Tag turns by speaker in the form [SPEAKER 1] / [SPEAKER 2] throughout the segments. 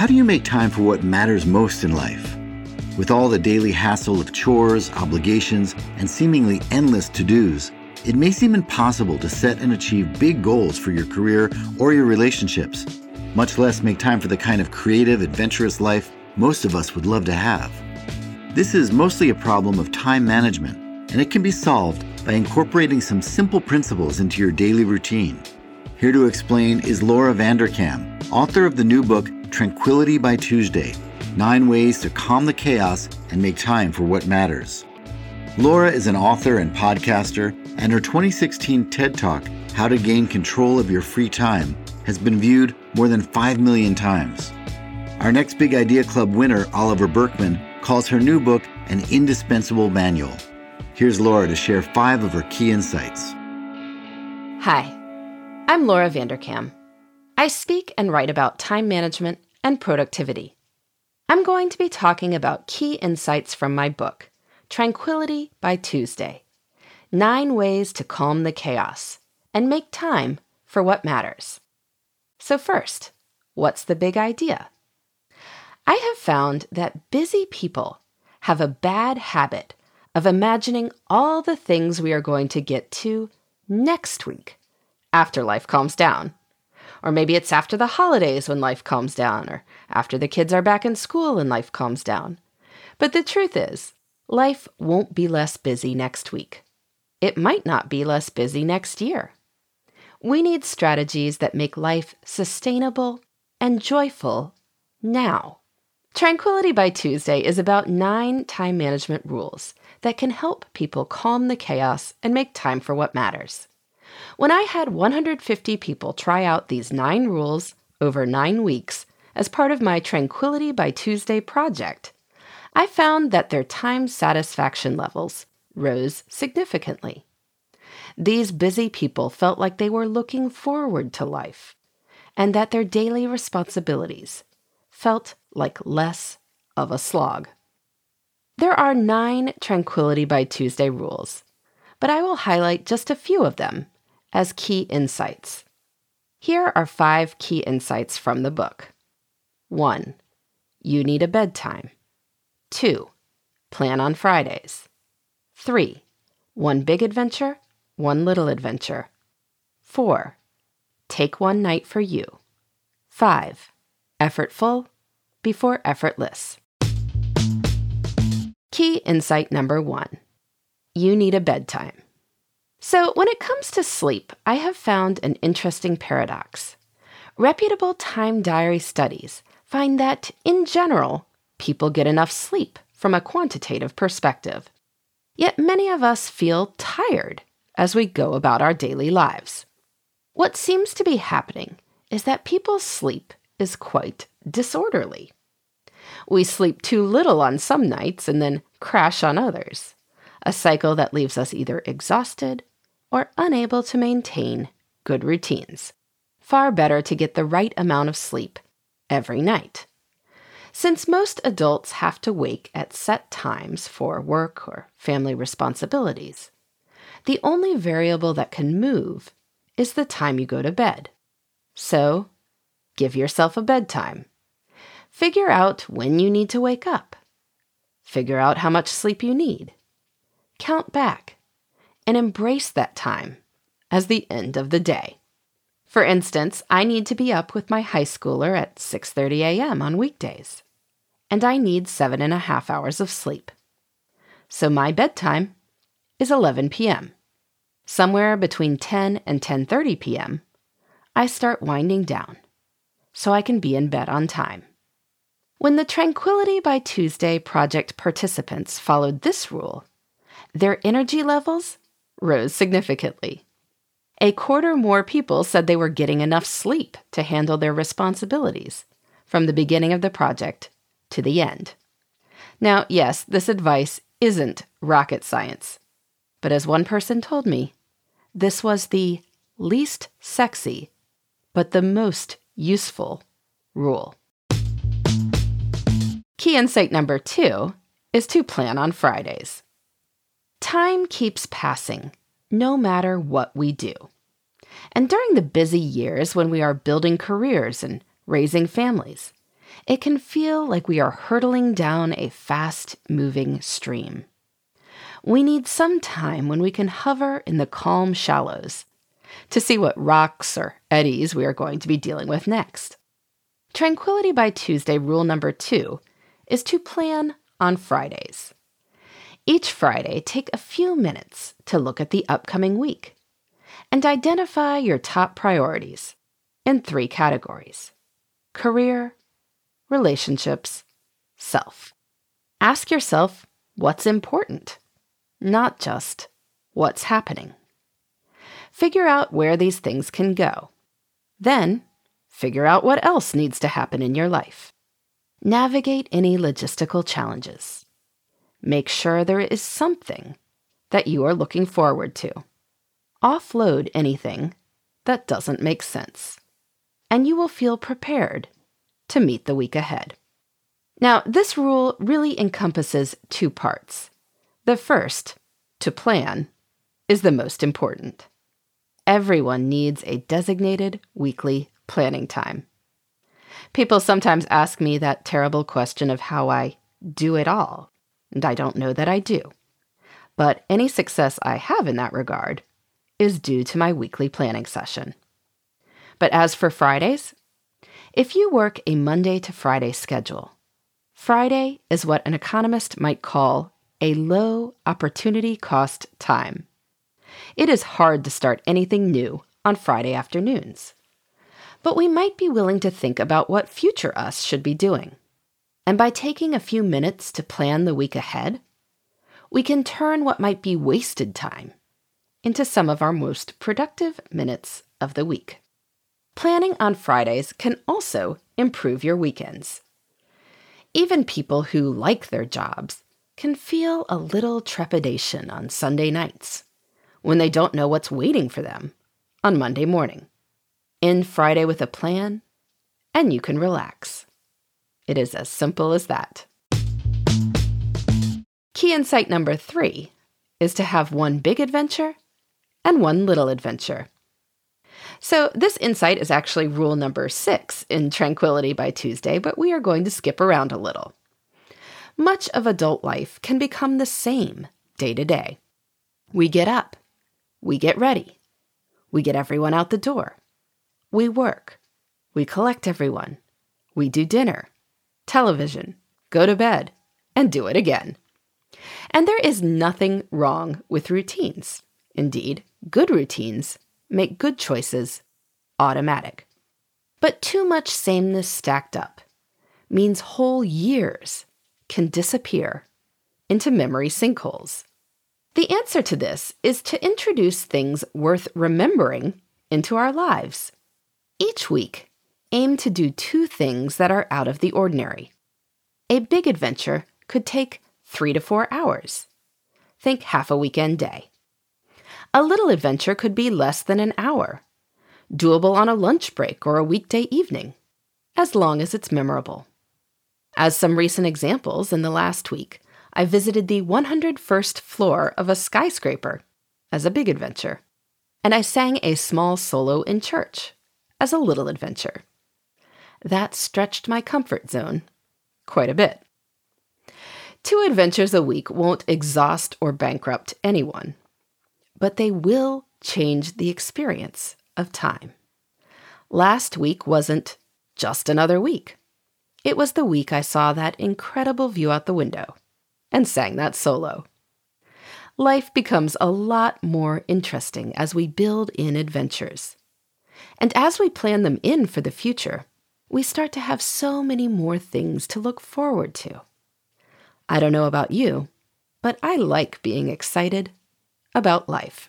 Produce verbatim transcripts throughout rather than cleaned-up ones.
[SPEAKER 1] How do you make time for what matters most in life? With all the daily hassle of chores, obligations, and seemingly endless to-dos, it may seem impossible to set and achieve big goals for your career or your relationships, much less make time for the kind of creative, adventurous life most of us would love to have. This is mostly a problem of time management, and it can be solved by incorporating some simple principles into your daily routine. Here to explain is Laura Vanderkam, author of the new book, Tranquility by Tuesday, Nine Ways to Calm the Chaos and Make Time for What Matters. Laura is an author and podcaster, and her twenty sixteen TED Talk, How to Gain Control of Your Free Time, has been viewed more than five million times. Our next Big Idea Club winner, Oliver Burkeman, calls her new book an indispensable manual. Here's Laura to share five of her key insights.
[SPEAKER 2] Hi, I'm Laura Vanderkam. I speak and write about time management and productivity. I'm going to be talking about key insights from my book, Tranquility by Tuesday, Nine Ways to Calm the Chaos and Make Time for What Matters. So first, what's the big idea? I have found that busy people have a bad habit of imagining all the things we are going to get to next week after life calms down. Or maybe it's after the holidays when life calms down, or after the kids are back in school and life calms down. But the truth is, life won't be less busy next week. It might not be less busy next year. We need strategies that make life sustainable and joyful now. Tranquility by Tuesday is about nine time management rules that can help people calm the chaos and make time for what matters. When I had one hundred fifty people try out these nine rules over nine weeks as part of my Tranquility by Tuesday project, I found that their time satisfaction levels rose significantly. These busy people felt like they were looking forward to life, and that their daily responsibilities felt like less of a slog. There are nine Tranquility by Tuesday rules, but I will highlight just a few of them as key insights. Here are five key insights from the book. One, you need a bedtime. Two, plan on Fridays. Three, one big adventure, one little adventure. Four, take one night for you. Five, effortful before effortless. Key insight number one, you need a bedtime. So when it comes to sleep, I have found an interesting paradox. Reputable time diary studies find that, in general, people get enough sleep from a quantitative perspective. Yet many of us feel tired as we go about our daily lives. What seems to be happening is that people's sleep is quite disorderly. We sleep too little on some nights and then crash on others, a cycle that leaves us either exhausted or unable to maintain good routines. Far better to get the right amount of sleep every night. Since most adults have to wake at set times for work or family responsibilities, the only variable that can move is the time you go to bed. So, give yourself a bedtime. Figure out when you need to wake up. Figure out how much sleep you need. Count back and embrace that time as the end of the day. For instance, I need to be up with my high schooler at six thirty a.m. on weekdays, and I need seven and a half hours of sleep. So my bedtime is eleven p.m. Somewhere between ten and ten thirty p.m., I start winding down so I can be in bed on time. When the Tranquility by Tuesday project participants followed this rule, their energy levels rose significantly. A quarter more people said they were getting enough sleep to handle their responsibilities from the beginning of the project to the end. Now, yes, this advice isn't rocket science, but as one person told me, this was the least sexy, but the most useful rule. Key insight number two is to plan on Fridays. Time keeps passing, no matter what we do. And during the busy years when we are building careers and raising families, It can feel like we are hurtling down a fast-moving stream. We need some time when we can hover in the calm shallows to see what rocks or eddies we are going to be dealing with next. Tranquility by Tuesday rule number two is to plan on Fridays. Each Friday, take a few minutes to look at the upcoming week and identify your top priorities in three categories: career, relationships, self. Ask yourself what's important, not just what's happening. Figure out where these things can go. Then, figure out what else needs to happen in your life. Navigate any logistical challenges. Make sure there is something that you are looking forward to. Offload anything that doesn't make sense, and you will feel prepared to meet the week ahead. Now, this rule really encompasses two parts. The first, to plan, is the most important. Everyone needs a designated weekly planning time. People sometimes ask me that terrible question of how I do it all, and I don't know that I do. But any success I have in that regard is due to my weekly planning session. But as for Fridays, if you work a Monday to Friday schedule, Friday is what an economist might call a low opportunity cost time. It is hard to start anything new on Friday afternoons. But we might be willing to think about what future us should be doing. And by taking a few minutes to plan the week ahead, we can turn what might be wasted time into some of our most productive minutes of the week. Planning on Fridays can also improve your weekends. Even people who like their jobs can feel a little trepidation on Sunday nights when they don't know what's waiting for them on Monday morning. End Friday with a plan, and you can relax. It is as simple as that. Key insight number three is to have one big adventure and one little adventure. So this insight is actually rule number six in Tranquility by Tuesday, but we are going to skip around a little. Much of adult life can become the same day to day. We get up. We get ready. We get everyone out the door. We work. We collect everyone. We do dinner, television, go to bed, and do it again. And there is nothing wrong with routines. Indeed, good routines make good choices automatic. But too much sameness stacked up means whole years can disappear into memory sinkholes. The answer to this is to introduce things worth remembering into our lives. Each week, aim to do two things that are out of the ordinary. A big adventure could take three to four hours. Think half a weekend day. A little adventure could be less than an hour, doable on a lunch break or a weekday evening, as long as it's memorable. As some recent examples, in the last week, I visited the one hundred first floor of a skyscraper as a big adventure, and I sang a small solo in church as a little adventure. That stretched my comfort zone quite a bit. Two adventures a week won't exhaust or bankrupt anyone, but they will change the experience of time. Last week wasn't just another week. It was the week I saw that incredible view out the window and sang that solo. Life becomes a lot more interesting as we build in adventures. And as we plan them in for the future, we start to have so many more things to look forward to. I don't know about you, but I like being excited about life.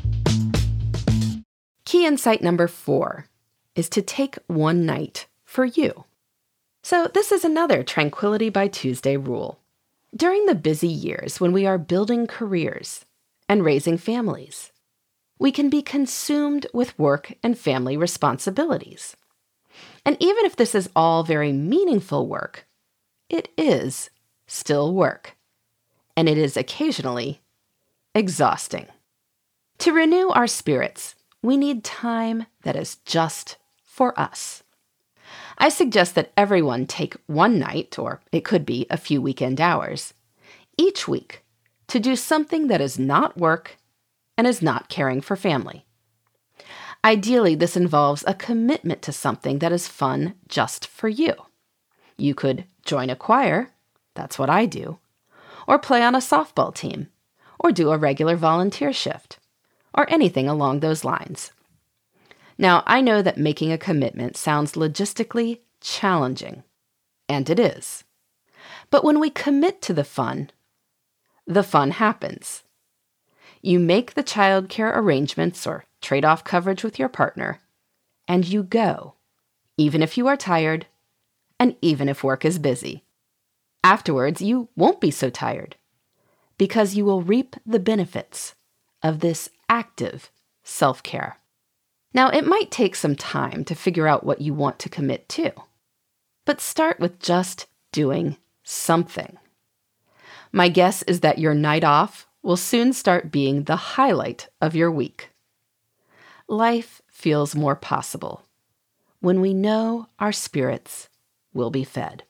[SPEAKER 2] Key insight number four is to take one night for you. So this is another Tranquility by Tuesday rule. During the busy years when we are building careers and raising families, we can be consumed with work and family responsibilities. And even if this is all very meaningful work, it is still work, and it is occasionally exhausting. To renew our spirits, we need time that is just for us. I suggest that everyone take one night, or it could be a few weekend hours, each week to do something that is not work and is not caring for family. Ideally, this involves a commitment to something that is fun just for you. You could join a choir, that's what I do, or play on a softball team, or do a regular volunteer shift, or anything along those lines. Now, I know that making a commitment sounds logistically challenging, and it is. But when we commit to the fun, the fun happens. You make the childcare arrangements or trade-off coverage with your partner, and you go, even if you are tired, and even if work is busy. Afterwards, you won't be so tired, because you will reap the benefits of this active self-care. Now, it might take some time to figure out what you want to commit to, but start with just doing something. My guess is that your night off will soon start being the highlight of your week. Life feels more possible when we know our spirits will be fed.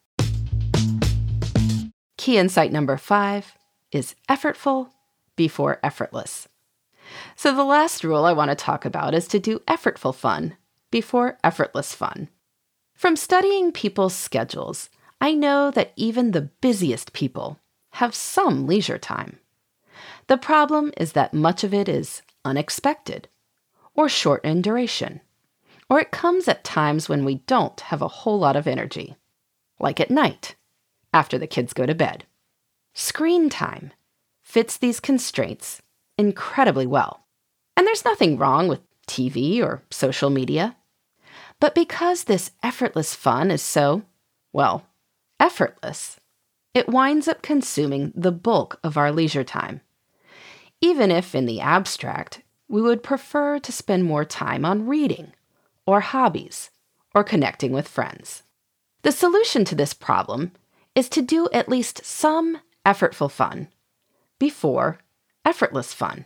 [SPEAKER 2] Key insight number five is effortful before effortless. So the last rule I want to talk about is to do effortful fun before effortless fun. From studying people's schedules, I know that even the busiest people have some leisure time. The problem is that much of it is unexpected, or short in duration, or it comes at times when we don't have a whole lot of energy, like at night, after the kids go to bed. Screen time fits these constraints incredibly well. And there's nothing wrong with T V or social media. But because this effortless fun is so, well, effortless, it winds up consuming the bulk of our leisure time. Even if, in the abstract, we would prefer to spend more time on reading, or hobbies, or connecting with friends. The solution to this problem is to do at least some effortful fun before effortless fun.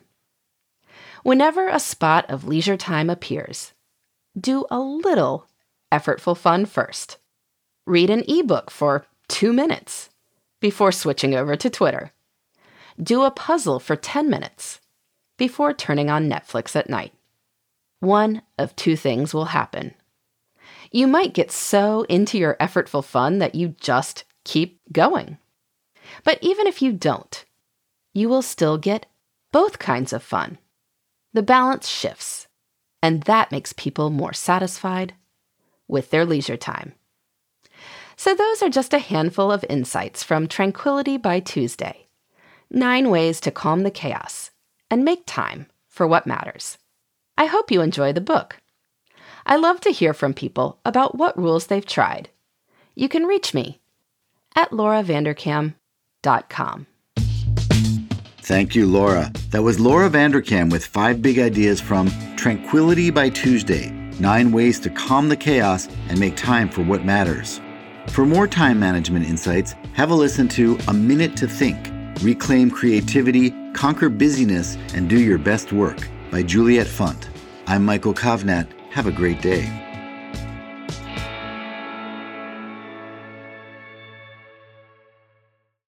[SPEAKER 2] Whenever a spot of leisure time appears, do a little effortful fun first. Read an ebook for two minutes before switching over to Twitter. Do a puzzle for ten minutes before turning on Netflix at night. One of two things will happen. You might get so into your effortful fun that you just keep going. But even if you don't, you will still get both kinds of fun. The balance shifts, and that makes people more satisfied with their leisure time. So those are just a handful of insights from Tranquility by Tuesday. Nine ways to calm the chaos and make time for what matters. I hope you enjoy the book. I love to hear from people about what rules they've tried. You can reach me at laura vanderkam dot com.
[SPEAKER 1] Thank you, Laura. That was Laura Vanderkam with five big ideas from Tranquility by Tuesday, nine ways to calm the chaos and make time for what matters. For more time management insights, have a listen to A Minute to Think, Reclaim Creativity, Conquer Busyness, and Do Your Best Work by Juliet Funt. I'm Michael Kovnat. Have a great day.